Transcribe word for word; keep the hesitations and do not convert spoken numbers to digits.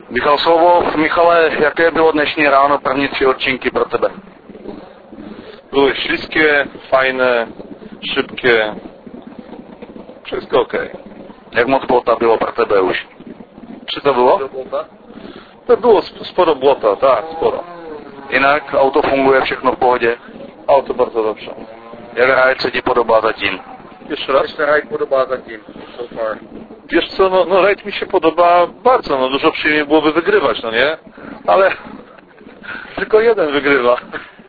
Michal Sołów, Michale, jakie było dnešní ráno, první tři odcinky pro tebe? Były śliskie, fajne, szybkie. Wszystko okej. Okay. Jak moc błota było pro tebe už? Czy to było? To było sporo błota, tak, sporo. Jinak auto funguje, všechno v pohodě? Auto bardzo dobrze. Jak rajd se ti podobá zatím? Jeszcze raz? Jak se rajd podobá zatím, so far? Wiesz co, no, no rajd mi się podoba bardzo, no dużo przyjemniej byłoby wygrywać, no nie? Ale tylko jeden wygrywa.